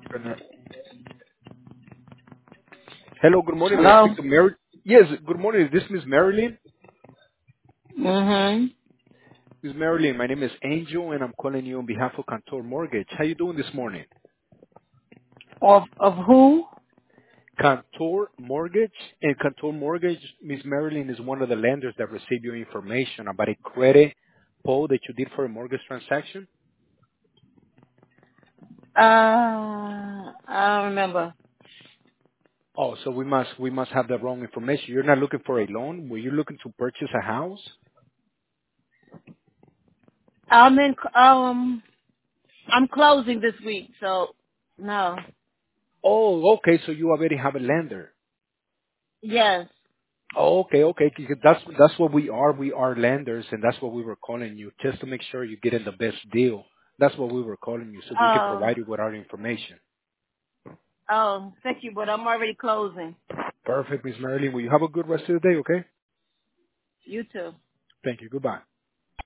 Bernard. Hello, good morning. May I Hello? speak to Mary? Yes, good morning. Is this Miss Marilyn? Mm-hmm. Miss Marilyn, my name is Angel, and I'm calling you on behalf of Cantor Mortgage. How you doing this morning? Of who? Cantor Mortgage, and Cantor Mortgage, Miss Marilyn is one of the lenders that received your information about a credit pull that you did for a mortgage transaction. I don't remember. Oh, so we must have the wrong information. You're not looking for a loan. Were you looking to purchase a house? I'm closing this week, so no. Oh, okay. So you already have a lender. Yes. Oh, okay, okay. 'Cause that's what we are. We are lenders, and that's what we were calling you, just to make sure you're getting the best deal. That's what we were calling you, so we can Oh, provide you with our information. thank you, but I'm already closing. Perfect, Miss Marilyn. Will you have a good rest of the day, okay? You too. Thank you. Goodbye.